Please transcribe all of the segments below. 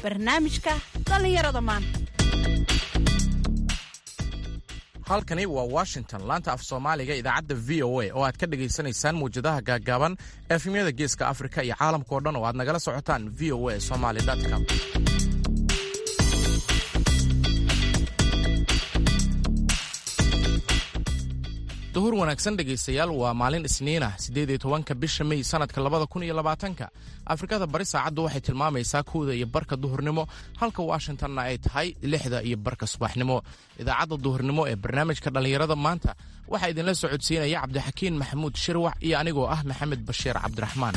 barnaamijka dhallinyarada maanta. halkani waa Washington, laanta af Soomaaliga idaacadda VOA oo aad ka dhageysanaysaan muujadaha gaagaaban efemyada Geeska Afrika iyo caalamka oo dhan oo aad nagala socotaan voasomali.com. duhur wanaagsan dhegaystayaal, waa maalin Isniina 18 bisha May sanadka 2020. Afrikada bari saacadu waxay tilmaamaysaa 1:00 duhurnimo, halka Washingtonna ay tahay 6:00 subaxnimo. Idaacadda duhurnimo ee barnaamijka dhalinyarada maanta waxaa idinla socodsiinaya Cabdixakiin Maxamuud Shirwax iyo anigoo ah Maxamed Bashiir Cabdiraxmaan.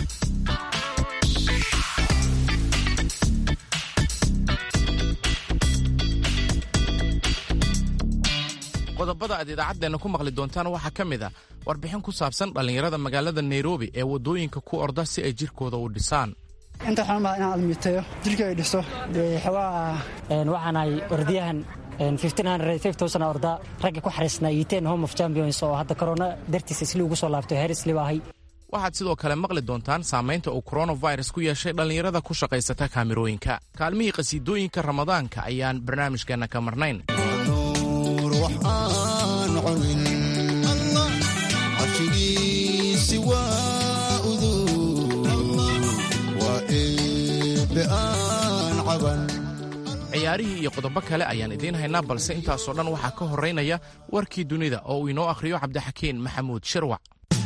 qodobada aad idaacaddeena ku maqli doontaan waxaa ka mid ah warbixin ku saabsan dhallinyarada magaalada Nairobi ee waddooyinka ku orda si ay jirkooda u dhisaan. inta waxaan ma inaan almiitayo jirka ay dhiso waxaanahay ordiyahan 1550 orda ragga ku xariisnaa yiteen home of champions oo hadda corona dartiisa isli ugu soo laabtay heerisli baahay. waxaad sidoo kale maqli doontaan saamaynta uu coronavirus ku yeeshay dhallinyarada ku shaqaysata kaamirooyinka. kaalmihii qasiidooyinka ramadaanka ayaan barnaamijkeena ka marnayn. ciyaarihii iyo qodobo kale ayaan idiin haynaa, balse intaasoo dhan waxaa ka horeynaya warkii dunida oo uu inoo akhriyo Cabdixakiin Maxamuud Shirwac.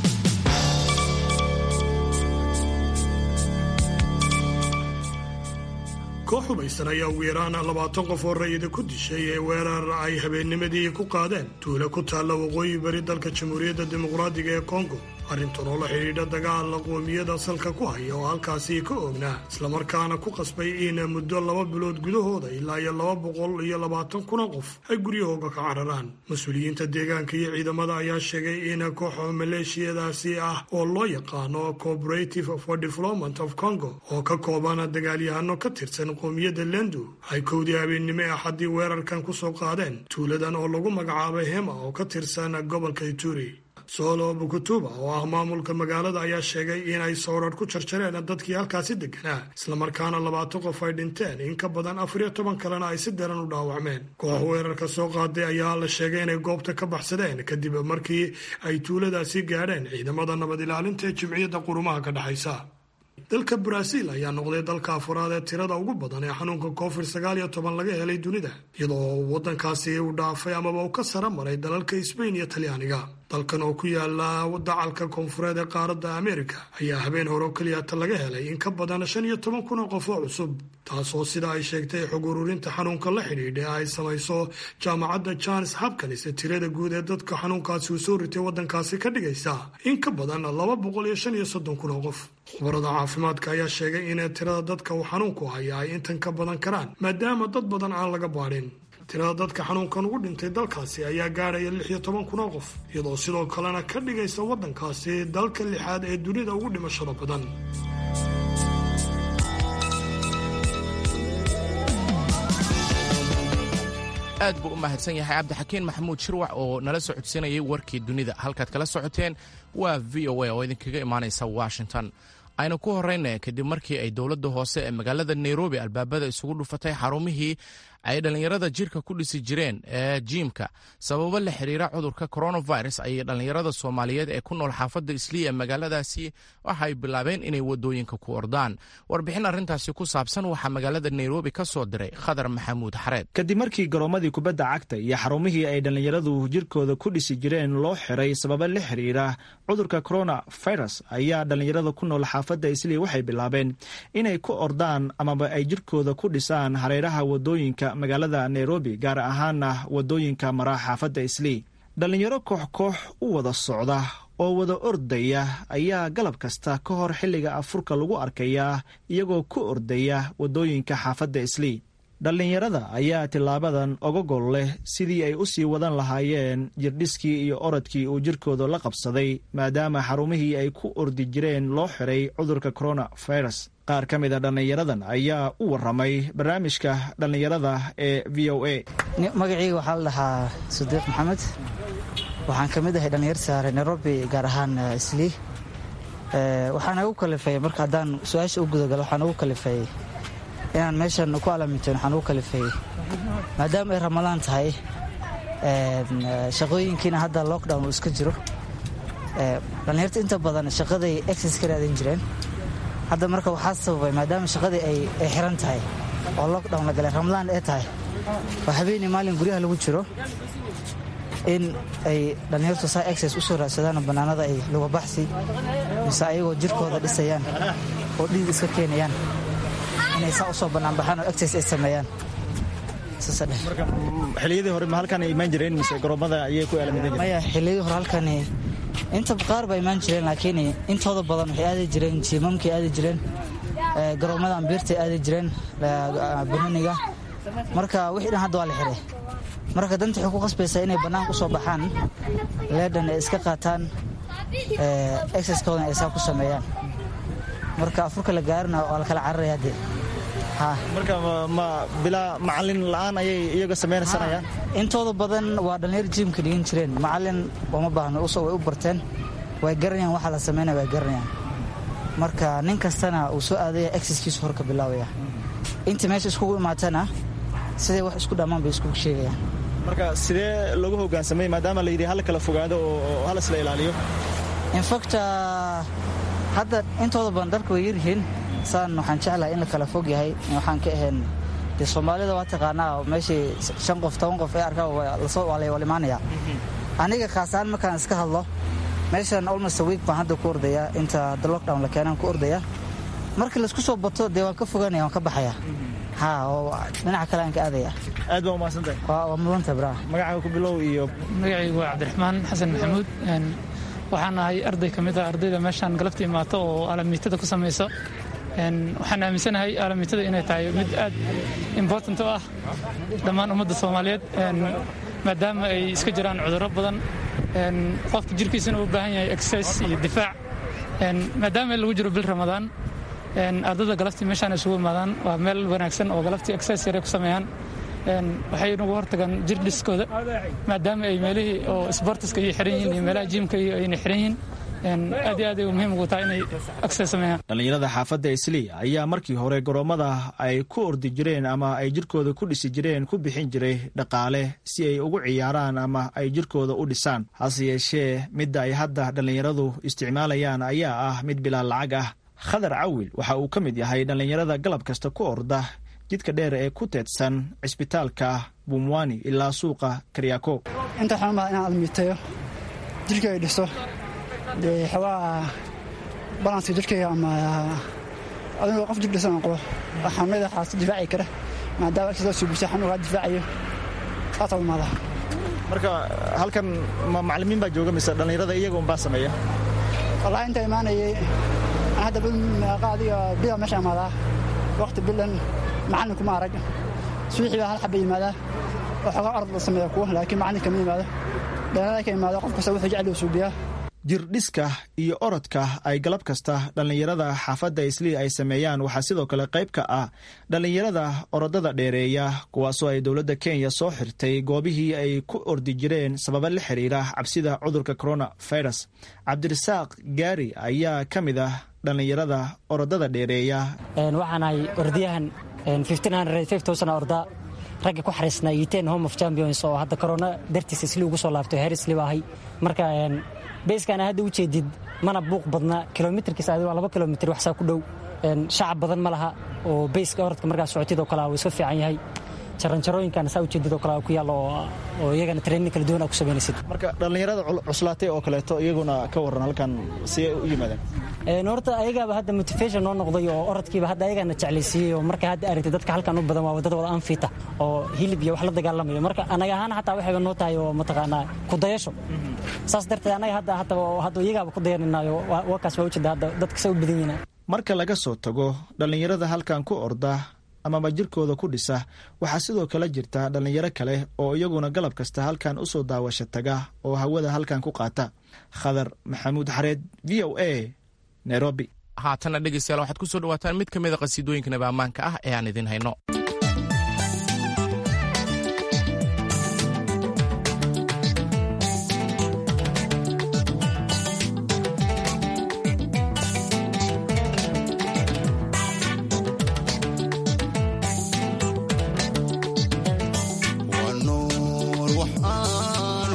koox hubaysan ayaa ugu yaraan 20 qof oo rayida ku dishay ee weerar ay habeennimadii ku qaadeen tuulo ku taalla waqooyi bari dalka Jamhuuriyadda Dimuqraadiga ee Kongo. arrintan oo la xidhiidha dagaal qoomiyada salka ku haya oo halkaasi ka oognaa, islamarkaana ku qasbay in muddo 2 bilood gudahooda ilaa 220,000 qof ay guryahooga ka cararaan. mas-uuliyiinta deegaanka iyo ciidamada ayaa sheegay in kooxa maleeshiyadaasi ah oo loo yaqaano Cooperative for Development of Congo oo ka kooban dagaalyahano ka tirsan qoomiyada Lendu ay kowdii habeennimo axadii weerarkan ku soo qaadeen tuuladan oo lagu magacaabay Hema oo ka tirsan gobolka Ituri. Solo Bukutuba oo ah maamulka magaalada ayaa sheegay in ay soorar ku jarjareen dadkii halkaasi deganaa, islamarkaana 20 qof ay dhinteen, in ka badan 14 kalena ay si daran u dhaawacmeen. koox weerarka soo qaaday ayaa la sheegay inay goobta ka baxsadeen kadib markii ay tuuladaasi gaadheen ciidamada nabad ilaalinta ee Jimciyadda Qurumaha ka dhaxaysa. dalka Brazil ayaa noqday dalka afraad ee tirada ugu badan ee xanuunka COVID-19 laga helay dunida, iyadoo waddankaasi uu dhaafay amaba uu ka sara maray dalalka Spain iyo Talyaaniga. dalkan oo ku yaala dacalka koonfureed ee qaaradda Ameerika ayaa habeen hore kaliya laga helay in ka badan 15,000 qof oo cusub, taasoo sida ay sheegtay xog ururinta xanuunka la xidhiidha ay samayso jaamacadda Johns Hopkins tirada guud ee dadka xanuunkaasi uu soo ritay waddankaasi ka dhigaysa in ka badan 235,000 qof. khubarada caafimaadka ayaa sheegay in tirada dadka uu xanuunku haya ay intan ka badan karaan maadaama dad badan aan laga baadhin. tirada dadka xanuunkan ugu dhintay dalkaasi ayaa gaadhaya 16,000 qof, iyadoo sidoo kalena ka dhigaysa waddankaasi dalka 6aad ee dunida ugu dhimashada badan. aad buu u mahadsan yahay Cabdixakiin Maxamuud Shirwax oo nala socodsiinayay warkii dunida. halkaad kala socoteen waa VOA oo idinkaga imaanaysa Washington. aynu ku horeyna kadib markii ay dowladda hoose ee magaalada Nairobi albaabada isugu dhufatay xarumihii ay dhallinyarada jirka ku dhisi jireen ee jiimka sababo la xiriira cudurka coronavirus ayay dhallinyarada Soomaaliyeed ee ku nool xaafadda Islii ee magaaladaasi waxay bilaabeen inay wadooyinka ku ordaan. warbixin arrintaasi ku saabsan waxaa magaalada Nairobi ka soo diray Khadar Maxamuud Xareed. kadib markii garoomadii kubadda cagta iyo xarumihii ay dhallinyaradu jirkooda ku dhisi jireen loo xiray sababo la xiriira cudurka coronavirus ayaa dhallinyarada ku nool xaafadda Islii waxay bilaabeen inay ku ordaan amaba ay jirkooda ku dhisaan hareeraha wadooyinka magaalada Nairobi, gaar ahaana wadooyinka mara xaafadda Islii. dhalinyaro koox u wada socda oo wada ordaya ayaa galab kasta ka hor xilliga afurka lagu arkayaa iyagoo ku ordaya wadooyinka xaafadda Islii. dhallinyarada ayaa tilaabadan oga gol leh sidii ay u sii wadan lahaayeen jirdhiskii iyo orodkii uu jirkooda la qabsaday maadaama xarumihii ay ku ordi jireen loo xiray cudurka coronavirus. qaar ka mida dhallinyaradan ayaa u waramay barnaamijka dhallinyarada ee VOA. magacayga waxaa la dhahaa Sadiiq Maxamed, waxaan ka mid ahay dhallinyar saare Nairobi, gaar ahaan Islii. waxaan ugu kalifay marka haddaan su-aasha u gudagalo, waxaan ugu kalifay inaan meeshan ku alamiteen waxaan ugu kalifeeyey maadaama ay ramadaan tahay shaqooyinkiina hadda lockdown uu iska jiro dhallinyarta inta badan shaqaday exercise ka raadin jireen hadda marka waxaa sababay maadaama shaqadii ay xiran tahay oo lockdown la galay ramadaan ay tahay oo habeenii maalin guryaha lagu jiro in ay dhallinyartu saa exercise u soo raadsadaan bannaanada ay luga baxsi mise ayagoo jirkooda dhisayaan oo dhiig iska keenayaan inay saa u soo bannaanbaxaan oo exercise ay sameeyaan marka xilliyadii hore ma halkan ay imaan jireen mise garoomada ayay ku aalamidan jireen maya xilliyadii hore halkan inta qaar baa imaan jireen laakiin intooda badan waxay aadi jireen jiimamkay aadi jireen garoomada ambiirtay aadi jireen banoniga marka wixii dhan hadda waa la xiray marka danta waxay ku qasbaysaa inay bannaanka u soo baxaan leedhan ay iska qaataan exercisekoodan ay saa ku sameeyaan marka afurka la gaarina waa la kala cararaya haddee marka ma bilaa macalin la'aan ayay iyaga samaysanayaan intooda badan waa dhallinyar jiimka dhigan jireen macalin uma baahno way u barteen way garanayaan waxa la samaynaya way garanayaan marka nin kastana uu soo aadaya exercisekiisu hor ka bilaabaya inta meesha iskugu imaatana siday wax isku dhammaan bay iskugu sheegayaan marka sidee lagu hoggaansamay maadaama la yidhi hal kala fogaado oo hal isla ilaaliyo infact hadda intooda badan dharka way yaryihiin saan waxaan jeclahay in la kala fog yahay waxaan ka ahayn dee soomaalida waa taqaanaa meeshii 5 qof 10 qof ee arkaa waa la imaanaya aniga khaasaan markaan iska hadlo meeshan almost a week baan hadda ku ordayaa inta hadda lockdown la keenaan ku ordaya markii laisku soo bato dee waan ka fogaanaya waan ka baxaya oo dhinaca kale aan ka aadaya aad baa umahadsantahay waa mudanta braa magacaaga ku bilow iyo magacaygu waa cabdiraxmaan xasan maxamuud waxaan ahay arday ka mid ah ardayda meeshaan galabta imaato oo alamiitada ku samayso waxaan aaminsanahay alamiitada inay tahay mid aad important u ah dhammaan ummadda soomaaliyeed maadaama ay iska jiraan cudurro badan qofka jirkiisana uu u baahan yahay exercise iyo difaac maadaama lagu jiro bil ramadaan ardayda galabtii meeshaan isugu imaadaan waa meel wanaagsan oo galabtii exercise yare ku sameeyaan waxay nagu hortagaan jir dhiskooda maadaama ay meelihii oo sportiska iyo xiran yihiin iyo meelaha jiimka iyo ayna xiran yihiin aad iyo aad ay muhiim ugu tahay inay exercise sameeyaan dhallinyarada xaafadda islii ayaa markii hore garoomada ay ku ordi jireen ama ay jirkooda ku dhisi jireen ku bixin jiray dhaqaale si ay ugu ciyaaraan ama ay jirkooda u dhisaan hase yeeshee midda ay hadda dhallinyaradu isticmaalayaan ayaa ah mid bilaa lacag ah khadar cawil waxa uu ka mid yahay dhallinyarada galab kasta ku orda jidka dheer ee ku teedsan cisbitaalka bumwani ilaa suuqa karyako inta waxaan umaada inaan almiiteeyo jirkayga dhiso dee xawaa balanska jirkayga ama adigoo qof jir dhisan aan qabo xanuunada xaasa difaaci kara maadaama agsi loo suubisay xanuunkaa difaacayo saasaa umaada marka halkan ma macallimiin baa jooga mise dhallinyarada iyaga unbaa sameeya wallaahi inta imaanayay hadda adiga bila meesha imaadaa waqti bilan macallin kuma arag suuxii baa hal xaba yimaadaa oo xogaa orod la sameeya kuwa laakiin macallin kama yimaado dhallinyarada ka yimaado qof kasta wuxuu jecel u suubiyaa jirdhiska iyo orodka ay galab kasta dhallinyarada xaafadda islii ay sameeyaan waxaa sidoo kale qayb ka ah dhallinyarada orodada dheereeya kuwaasoo ay dowladda kenya soo xirtay goobihii ay ku ordi jireen sababa la xiriira cabsida cudurka coronavirus cabdirasaaq gaari ayaa ka mid ah dhallinyarada orodada dheereeya waxaan ahay ordiyahan 1500 orda ragga ku xariisnaa yiteen home of champions oo hadda corona dartiis islii ugu soo laabtay heer islii baa ahay marka beeskana hadda u jeedid mana buuq badna kilomitirkiisa adiga waa 2 kilomitir wax saa ku dhow shacab badan ma laha oo beeska orodka markaa socotid oo kale uu iska fiican yahay jaranjarooyinkan saa u jeedid oo kale ku yaal oo iyagana training kala duwan ku sameynaysid marka dhallinyarada cuslaatay oo kaleeto iyaguna ka waran halkan si ay u yimaadeen horta ayagaaba hadda motivation noo noqday oo orodkiiba hadda ayagana jeclaysiiyey oo marka hadda aragtay dadka halkan u badan waa wadada wada anfita oo hilib iyo wax la dagaalamayo marka anaga ahaan xataa waxayba noo tahay oo mataqaanaa ku dayasho saas darteed anaga hadda iyagaaba ku dayaninayo wakaas waa ujeeda hadda dadka sa u badan yihiin marka laga soo tago dhallinyarada halkan ku orda amaba jirkooda ku dhisa waxaa sidoo kale jirta dhallinyaro kale oo iyaguna galab kasta halkan u soo daawasho taga oo hawada halkan ku qaata khadar maxamuud xareed v o a nairobi haatana dhegeystayaal waxaad ku soo dhawaataan mid ka mida qasiidooyinka naba ammaanka ah ee aan idin hayno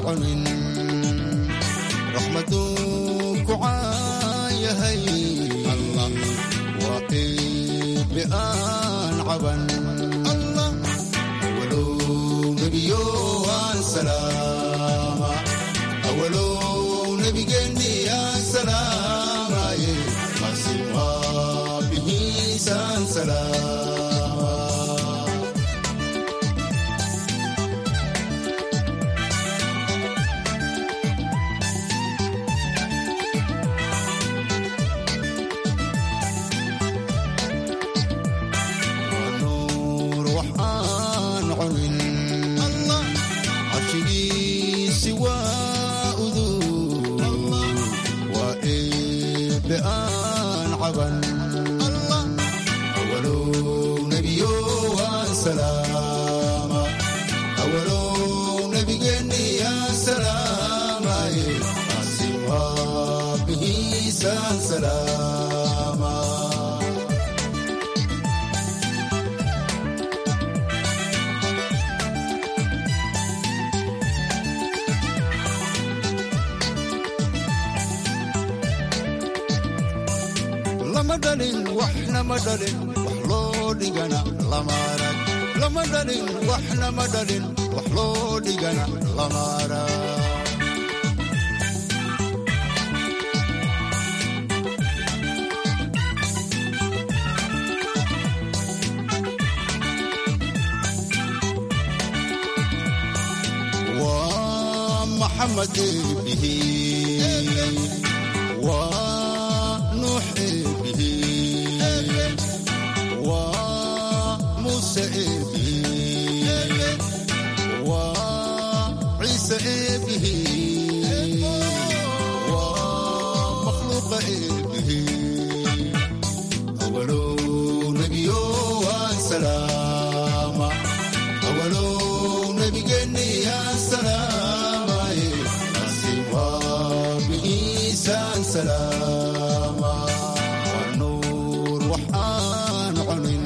cunin raxmaduu ku caayahay allah waa eebbe aan caban allah awalow nebiyo aan salaama awalow nebigeenni aan salaamaye masin waa bihiisaan salaama lama dhalin waxna ma dhalin wax loo dhigana lama arag lama dhalin waxna ma dhalin wax loo dhigana lama arag waa maxamed eebihi waa nuux eebihi waa muuse eebihi waa ciise eebihi waa makhluuqa eebihi awalow nebiyo aan salaama awalow nebigeenni aan salaamaye asin waa bihiisaan salaama waa nuur waxaan cunin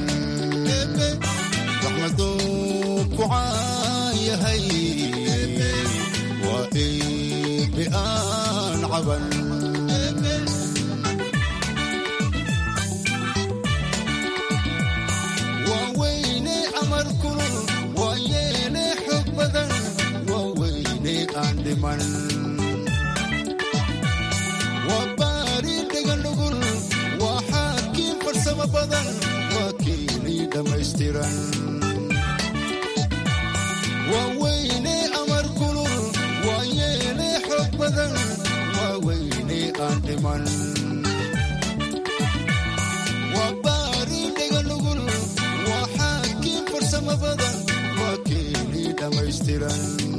raxmaduu ku caayahay waa eebbe aan caban waa weyne amar kulul waa yeene xog badan waa weyne aan dhiman waa baari dhega nugul waa xaakiin farsamo badan waa keeni dhammaystiran waa weyne amar kulul waa yeene xog badan waa weyne aan dhiman waa baari dhega nugul waa xaakiin farsamo badan waa keeni dhammaystiran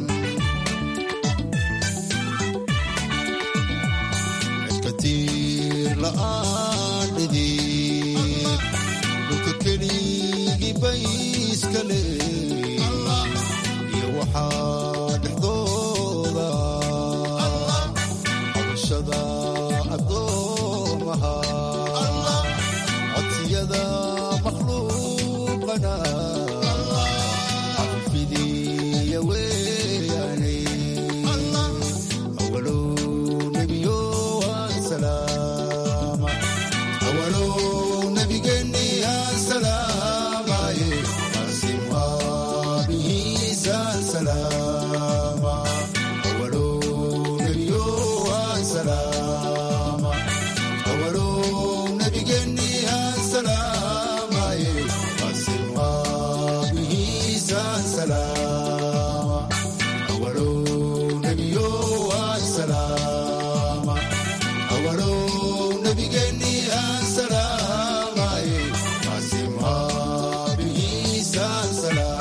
katiir la'aan dhidib dhulka keligii bayskale iyo waxaa dhexdooda cabashada addoomaha codsiyada makhluuqana cafifidiya weeyaane awalow nebiyo aan salaama awalow nebigeenni aan salaamaye asin waa bihiisaan salaama awalow nebiyo aan salaama awalow nebigeenni aan salaamaye asin waa bihiisaan salaama awalow nebiyo aan salaama awalow nebigeenni aan salaamaye asin waa bihiisaan salaama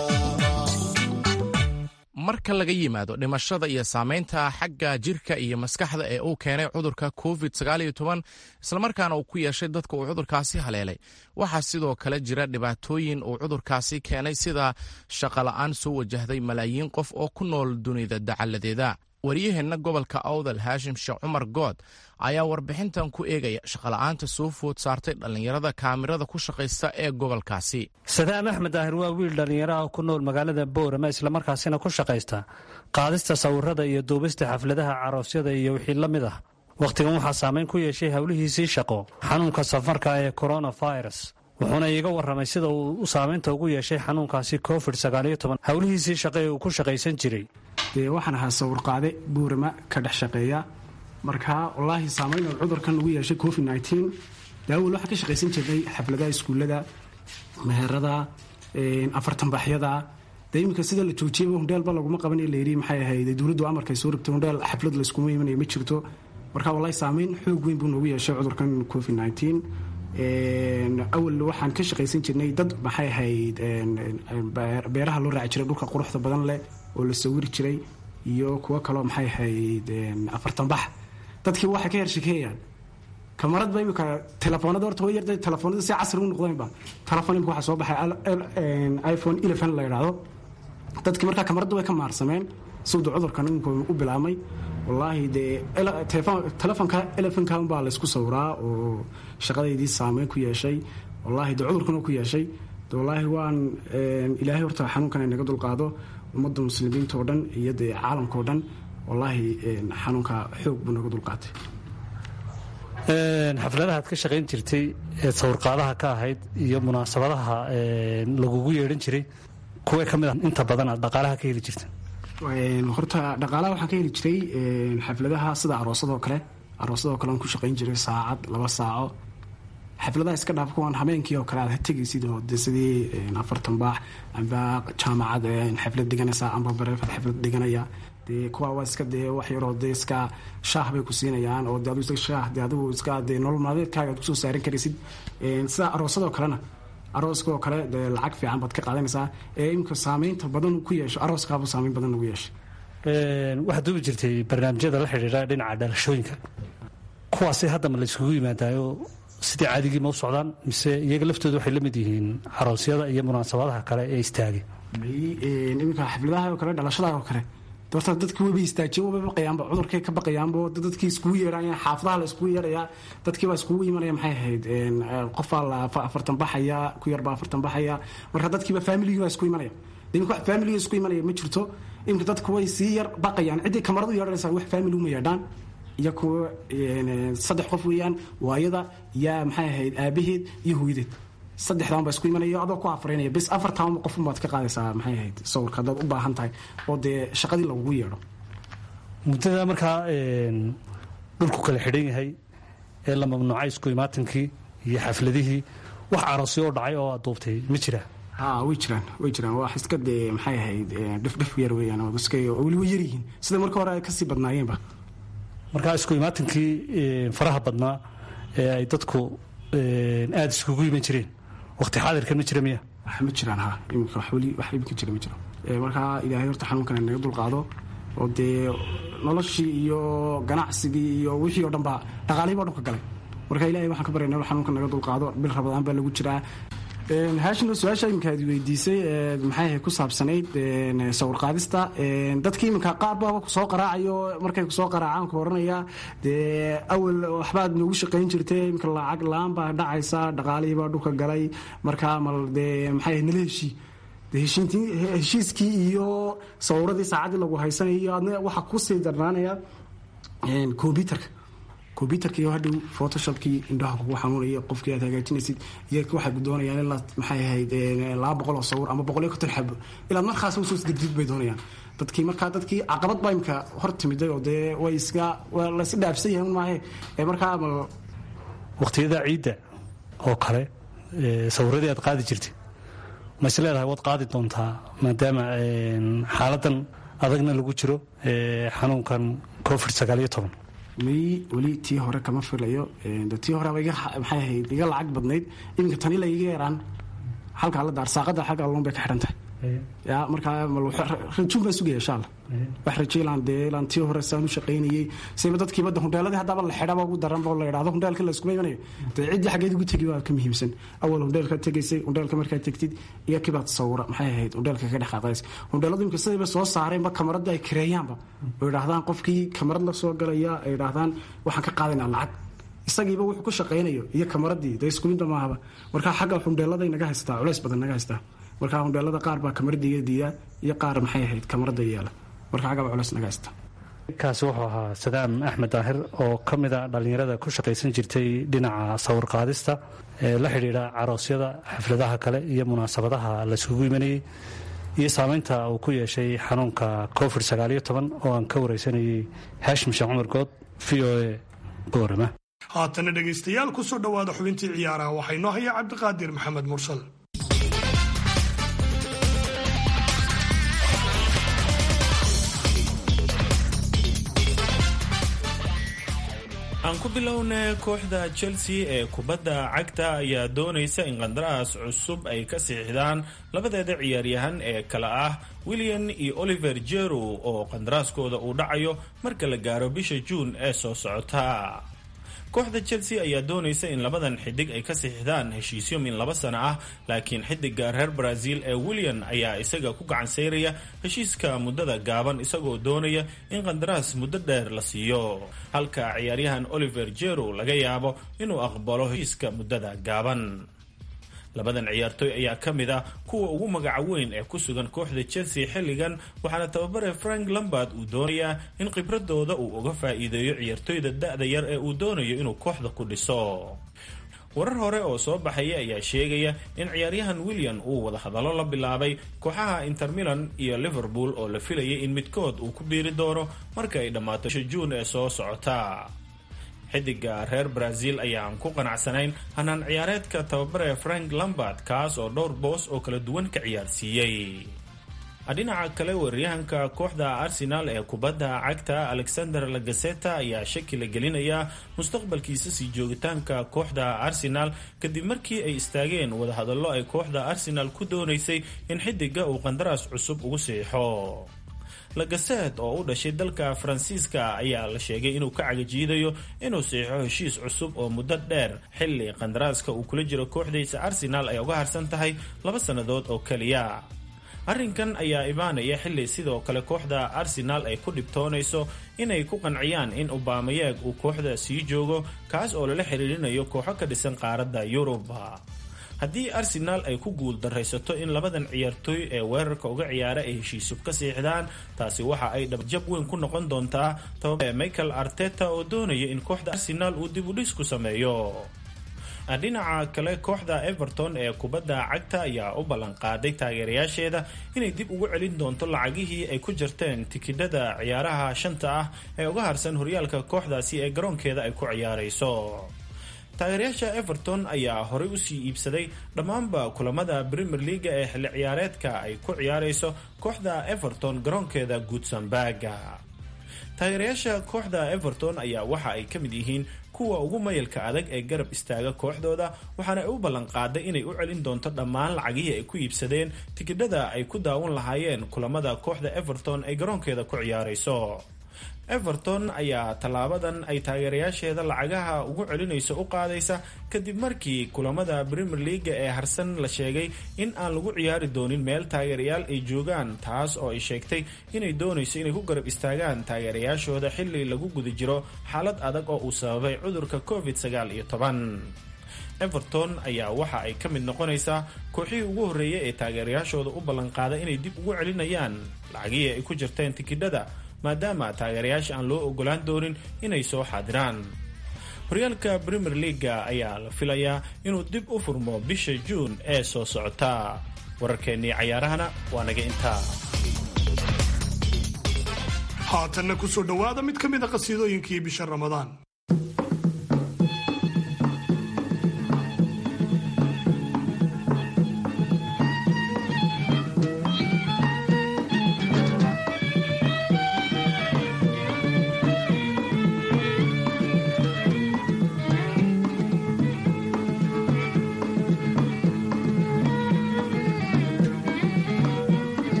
marka laga yimaado dhimashada iyo saamaynta xagga jirka iyo maskaxda ee uu keenay cudurka covid-19 islamarkaana uu ku yeeshay dadka uu cudurkaasi haleelay waxaa sidoo kale jira dhibaatooyin uu cudurkaasi keenay sida shaqola'aan soo wajahday malaayiin qof oo ku nool dunida dacaladeeda waryaheenna gobolka awdal haashim sheekh cumar good ayaa warbixintan ku eegaya shaqola'aanta soo food saartay dhallinyarada kaamirada ku shaqaysta ee gobolkaasi. sadaan axmed daahir waa wiil dhallinyaraha ku nool magaalada boorama islamarkaasina ku shaqaysta qaadista sawirada iyo duubista xafladaha caroosyada iyo wixii la mid ah. wakhtigan waxaa saamayn ku yeeshay howlihiisii shaqo xanuunka safarka ee coronavirus, wuxuuna iiga warramay sida uu saamaynta ugu yeeshay xanuunkaasi covid-19 howlihiisii shaqo ee uu ku shaqaysan jiray. waxaan ahaa sawirqaade buurama ka dhex shaqeeya, markaa wallaahi saamayn oo cudurkan ugu yeeshay covid-19 daawal waxaa ka shaqaysan jirnay xafladaha iskuullada, meherada, afartanbaxyada. dee iminka sida la joojiyay hundheelba laguma qaban ee layidhi maxay ahayd dowladdu amarkay soo rogtay hundheel xaflad layskuma imanaya ma jirto. marka wallaahi saamayn xoog weyn buu noogu yeeshay cudurkan covid-19. awal waxaan ka shaqaysan jirnay dad maxay ahayd beeraha loo raaci jiray dhulka quruxda badan leh oo la sawiri jiray iyo kuwo kaloo maxay ahayd afartanbax. dadkii waxay ka hershakeeyaan kamaradba imika telefoonada horta way yarday telefoonada si casri u noqdeenba telefoon imika waxaa soo baxay iPhone 11 la yidhaahdo. dadkii markaa kamaradda way ka maarsameen sida cudurkan imika u bilaabmay. wallaahi dee telefoonka 11 baa la isku sawiraa oo shaqadeydii saameyn ku yeeshay. wallaahi dee cudurkuna ku yeeshay. wallaahi waan ilaahay horta xanuunkan ay naga dulqaado ummadda muslimiinta oo dhan iyo dee caalamka oo dhan. wallaahi xanuunka xoog buu naga dulqaatay. xafladaha aad ka shaqayn jirtay ee sawirqaadaha ka ahayd iyo munaasabadaha lagugu yeedhan jiray kuwee ka mid ah inta badan aad dhaqaalaha ka heli jirta? horta dhaqaalaha waxaan ka heli jiray xafladaha sida aroosadoo kale aan ku shaqayn jiray saacad 2 saaco. xafladaha iska dhaaf kuwan habeenkii oo kale aad tegaysid oo de sidii afartanbaax amba jaamacad xaflad dhiganaysa amba bareefad xaflad dhiganaya. dee kuwa waa iska dee wax yaroo dee iska shaah bay ku siinayaan oo dee adigu shaah dee adigu iska dee nolol maalmeedkaaga aad kusoo saaran karaysid. sida aroosadoo kalena arooskoo kale dee lacag fiican baad ka qaadanaysaa. imika saamaynta badan ku yeesho arooskaaba saamayn badan ugu yeeshay. waxaad duubi jirtay barnaamijyada la xidhiidha dhinaca dhalashooyinka, kuwaasi haddama la isugu yimaadaayo sidii caadigii ma u socdaan mise iyaga laftooda waxay la mid yihiin aroosyada iyo munaasabadaha kale ee istaagay? iminka xafladaha oo kale dhalashadaha oo kale horta dadkii waba istaajiye waba baqayaanba cudurkay ka baqayaanbo dadkii iskugu yeedhayaan xaafadaha la iskugu yeedhayaa dadkii baa iskugu imanaya maxay ahayd qofaa la afartan baxaya ku yarbaa afartan baxaya marka dadkiiba familigii baa isku imanaya iminka wax familiga isku imanaya ma jirto. iminka dadku way sii yar baqayaan ciddii kamaradu yeedhanaysaa wax family uma yeedhaan iyo kuwa 3 qof weeyaan waayada yaa maxay ahayd aabaheed iyo hooyadeed saddexdan baa isku imanaya adoo ku afreynaya bis 4 qof baad ka qaadaysaa maxay ahayd sawirka dad u baahan tahay oo dee shaqadii lagu yeedho. muddada markaa dhulku kala xidhan yahay ee la mamnuucay isku imaatankii iyo xafladihii wax aroosyo oo dhacay oo aad duubtay ma jira? way jiraan wax iska dee maxay ahayd dhif yar weeyaan oo iska weli way yaryihiin sida marka hore ay ka sii badnaayeenba. markaa isku imaatankii faraha badnaa ee ay dadku aada iskugu iman jireen waqti xaadirkan ma jira miya? ma jiraan. iminka wax iminka jira ma jiro. markaa ilaahay horta xanuunkan naga dulqaado oo dee noloshii iyo ganacsigii iyo wixii oo dhan baa dhaqaalihii baa dhulka galay. marka ilaahay waxaan ka baryaynaa xanuunkan naga dulqaado. bil rabadaan baa lagu jiraa. haashim su-aasha iminka aad weydiisay maxay ahayd ku saabsanayd sawir qaadista dadkii iminka qaar baaba kusoo qaraacayo markay kusoo qaraacaan ku oranaya dee awal waxbaad noogu shaqayn jirtay iminka lacag la-aan baa dhacaysa dhaqaalihii baa dhulka galay markaa mal dee maxay ahayd nala heshiiskii iyo sawiradii saacaddii lagu haysanayo adna waxaa kusii darnaanaya combyutarka iyo hadhow photoshopkii indhaha kugu xanuunaya qofkii aad hagaajinaysid iyo waxaad doonayaan ilaa maxay ahayd 200 oo sawir ama 100 xabo ilaa markaas soo isgedid bay doonayaan dadkii caqabad baa imka hor timiday oo dee way iska la is dhaafsan yahay maahe markaa waqtiyada ciidda oo kale sawiradii aad qaadi jirtay ma is leedahay waad qaadi doontaa maadaama xaaladan adagna lagu jiro xanuunkan covid-19? weli tii hore kama filayo. tii hore maxay ahayd iga lacag badnayd iminka tani la iga yaraan halkaa la daar saaqada xagga loon bay ka xidhan tahay ya markaa rajuun baan sugaya insha allah wax rajaylaan dee ilaan tii hore saan u shaqaynayey siba dadkii badda hundheeladii haddaba la xidhaba ugu daranba oo la idhaahdo hundheelka la iskuma imanayo dee ciddii xaggeed ugu tegi waa ka muhiimsan awal hundheelka tegaysay hundheelka markaad tegtid iyo kibaad sawira maxay ahayd hundheelka ka dhex qaadaysa hundheeladu imka sidayba soo saareenba kamaradda ay kareeyaanba oo idhaahdaan qofkii kamarad la soo galaya ay idhaahdaan waxaan ka qaadaynaa lacag isagiiba wuxuu ku shaqaynayo iyo kamaradii dee iskuminda maahaba markaa xagga hundheeladay naga haystaa culays badan naga haystaa markaa hundheelada qaar baa kamaradiiga diidaa iyo qaar maxay ahayd kamarada yeela marka xaggaba culays naga haysta kaasi wuxuu ahaa sadaam axmed daahir oo ka mid a dhallinyarada ku shaqaysan jirtay dhinaca sawir qaadista ee la xidhiidha caroosyada xafladaha kale iyo munaasabadaha layskugu imanayey iyo saamaynta uu ku yeeshay xanuunka covid oo aan ka waraysanayay haashim sheekh cumar good v o a boorama haatana dhegaystayaal ku soo dhowaada xubintii ciyaaraha waxaa inoo haya cabdiqaadir maxamed mursal. aan ku bilownay kooxda Chelsea ee kubadda cagta ayaa doonaysa in qandaraas cusub ay ka siixdaan labadeeda ciyaaryahan ee kala ah Willian iyo Oliver Giroud oo qandaraaskooda uu dhacayo marka la gaaro bisha June ee soo socota. kooxda Chelsea ayaa doonaysa in labadan xidig ay ka siixdaan heshiisyo min 2 sano ah laakiin xidiga reer Brazil ee Willian ayaa isaga ku gacan sayraya heshiiska muddada gaaban isagoo doonaya in qandaraas muddo dheer la siiyo halka ciyaaryahan Oliver Giroud laga yaabo inuu aqbalo heshiiska muddada gaaban. labadan ciyaartoy ayaa ka mid ah kuwa ugu magaca weyn ee ku sugan kooxda Chelsea xilligan waxaana tababare Frank Lampard uu doonayaa in khibradooda uu uga faa'iideeyo ciyaartoyda da'da yar ee uu doonayo inuu kooxda ku dhiso. warar hore oo soo baxaya ayaa sheegaya in ciyaaryahan Willian uu wada hadallo la bilaabay kooxaha Inter Milan iyo Liverpool oo la filayay in midkood uu ku biiri doono marka ay dhammaato June ee soo socota. xidiga reer Brazil ayaan ku qanacsanayn hanaan ciyaareedka tababare Frank Lampard kaas oo dhowr boos oo kala duwan ka ciyaarsiiyey. dhinaca kale weeraryahanka kooxda Arsenal ee kubadda cagta Alexander Lacazette ayaa shaki la gelinaya mustaqbalkiisa sii joogitaanka kooxda Arsenal kadib markii ay istaageen wada hadallo ay kooxda Arsenal ku doonaysay in xidiga uu qandaraas cusub ugu siixo. Lacazette oo u dhashay dalka Faransiiska ayaa la sheegay inuu ka cagajiidayo inuu saxiixo heshiis cusub oo muddo dheer xilli qandaraaska uu kula jiro kooxdiisa Arsenal ay uga harsan tahay 2 sannadood oo kaliya. arrinkan ayaa imaanaya xilli sidoo kale kooxda Arsenal ay ku dhibtoonayso inay ku qanciyaan in Aubameyang uu kooxda sii joogo kaas oo lala xiriirinayo kooxo ka dhisan qaaradda Yurub. haddii Arsenal ay ku guul daraysato in labadan ciyaartoy ee weerarka uga ciyaara ay heshiisub ka siixdaan taasi waxa ay dhabjab weyn ku noqon doontaa tababare Mikel Arteta oo doonaya in kooxda Arsenal uu dib u dhis ku sameeyo. dhinaca kale kooxda Everton ee kubadda cagta ayaa u ballan qaaday taageerayaasheeda inay dib ugu celin doonto lacagihii ay ku jirteen tikidhada ciyaaraha shanta ah ee uga harsan horyaalka kooxdaasi ee garoonkeeda ay ku ciyaarayso. taageerayaasha Everton ayaa horey u sii iibsaday dhammaanba kulamada Premier League ee xilli ciyaareedka ay ku ciyaarayso kooxda Everton garoonkeeda Goodison Park. taageerayaasha kooxda Everton ayaa waxa ay ka mid yihiin kuwa ugu mayalka adag ee garab istaaga kooxdooda waxaana ay u ballan qaaday inay u celin doonto dhammaan lacagihii ay ku iibsadeen tikidhada ay ku daawan lahaayeen kulamada kooxda Everton ay garoonkeeda ku ciyaarayso. Everton ayaa tallaabadan ay taageerayaasheeda lacagaha ugu celinayso u qaadaysa kadib markii kulamada Premier League ee harsan la sheegay in aan lagu ciyaari doonin meel taageerayaal ay joogaan taas oo ay sheegtay inay doonayso inay ku garab istaagaan taageerayaashooda xilli lagu guda jiro xaalad adag oo uu sababay cudurka COVID-19. Everton ayaa waxa ay ka mid noqonaysaa kooxihii ugu horreeyay ee taageerayaashooda u ballan qaaday inay dib ugu celinayaan lacagihii ay ku jirteen tikidhada maadaama taageerayaasha aan loo ogolaan doonin inay soo xaadiraan. horyaalka Premier League ayaa la filayaa inuu dib u furmo bisha June ee soo socota. wararkeennii cayaarahana waa naga intaa. haatanna ku soo dhowaada mid ka mid a qasiidooyinkii bisha Ramadaan.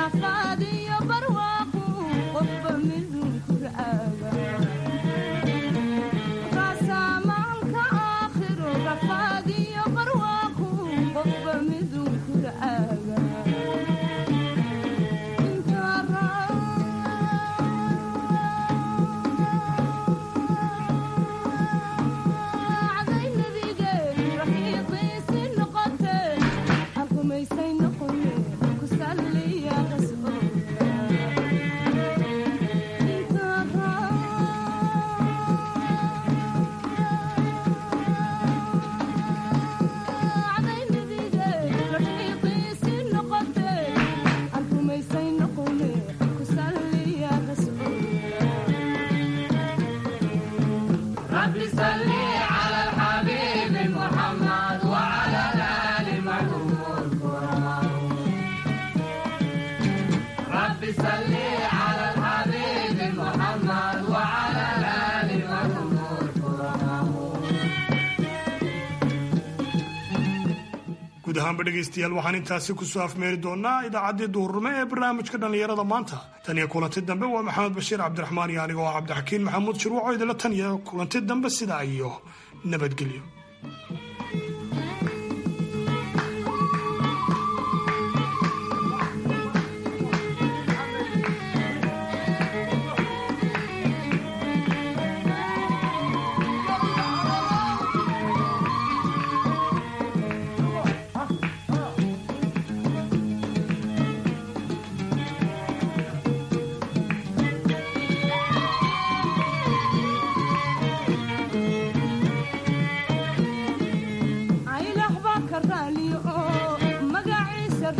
guud ahaanba dhegaystayaal waxaan intaasi kusoo afmeeri doonaa idaacaddii duhurnimo ee barnaamijka dhallinyarada maanta tan iyo kulanti dambe waa maxamed bashiir cabdiraxmaan iyo anigoo ah cabdixakiin maxamuud shirwaco idinla tan iyo kulanti dambe sidaa iyo nabadgelyo.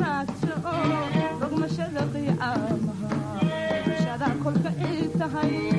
magaciisa raadso rogmashada qiyaamaha shada kolka ii tahay